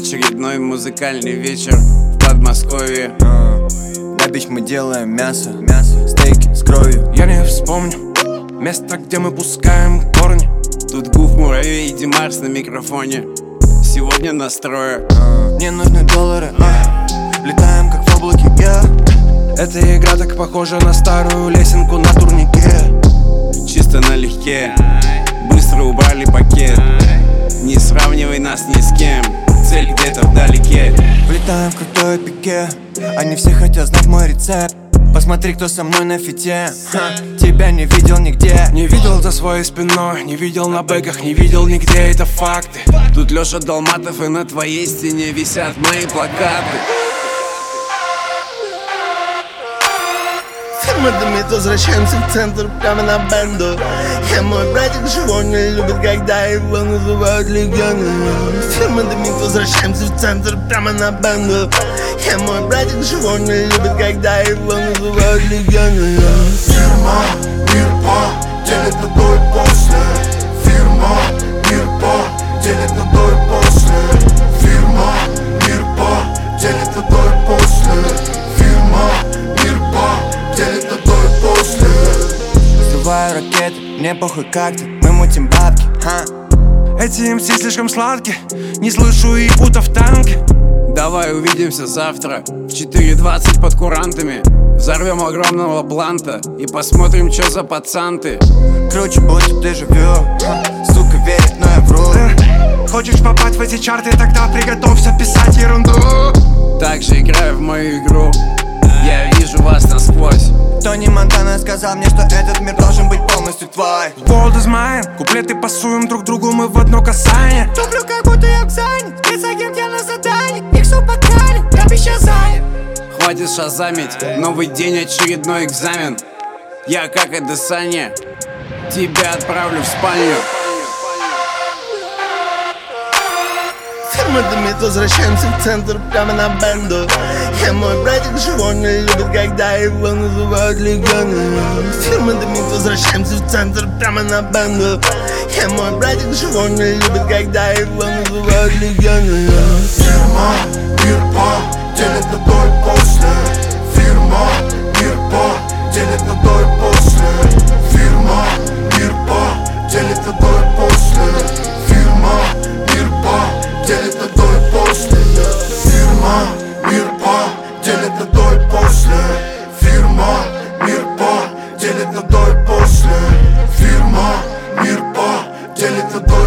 Очередной музыкальный вечер в Подмосковье. На бич мы делаем мясо, стейки с кровью. Я не вспомню место, где мы пускаем корни. Тут Гуф, Муравей и Димарс на микрофоне. Сегодня настрое. Мне нужны доллары, летаем как в облаке, Эта игра так похожа на старую лесенку на турнике. Чисто налегке, быстро убрали пакет. Не сравнивай нас ни с кем, цель где-то вдалеке. Влетаем в крутое пике, они все хотят знать мой рецепт. Посмотри, кто со мной на фите, тебя не видел нигде. Не видел за своей спиной, не видел на бэках, не видел нигде, это факты. Тут Лёша Долматов, и на твоей стене висят мои плакаты. Мы дымит, возвращаемся в центр, прямо на бенду. Мой братик живой не любит, когда его называют легендой. Мы дымит, возвращаемся в центр, прямо на бенду. Мой братик живой не любит, когда его называют легендой. Фирма, мир по, делит на до и после. Фирма, мир по, делит на до и после. Фирма, мир по, делит на до и после. Фирма, мир по, делит на до и после. Взрываю ракеты, мне похуй как ты, мы мутим бабки, Эти МС слишком сладкие, не слышу их будто в танке. Давай увидимся завтра в 4:20 под курантами. Взорвем огромного бланта и посмотрим, что за пацан ты. Круче будто дежавю, сука верит, но я вру. Хочешь попасть в эти чарты, тогда приготовься писать ерунду. Также играю в мою игру, я вижу вас насквозь. Тони Монтана сказал мне, что этот мир должен быть полностью твой. World is mine, куплеты пасуем друг другу, мы в одно касание. Туплю, как будто я в зане, спецагент, я на задании. Иксу подкали, я еще занят. Хватит шазамить, новый день, очередной экзамен. Я как Адесanya, тебя отправлю в спальню. Мы дымит, возвращаемся в центр, прямо на бенду. Мой братик живой не любит, когда его называют легендой. Мы дымит, возвращаемся в центр, прямо на бенду. Мой братик живой не любит, когда его называют легендой. Фирма, мир по, делит на до и после. Фирма, мир по, делит на до и после. Фирма, мир по, делит на до и после. Фирма, мир по, делит на до и после. Фирма, мир по, делит на до и после. Фирма, мир по, делит на до и после. Фирма, мир по, делит на до и после.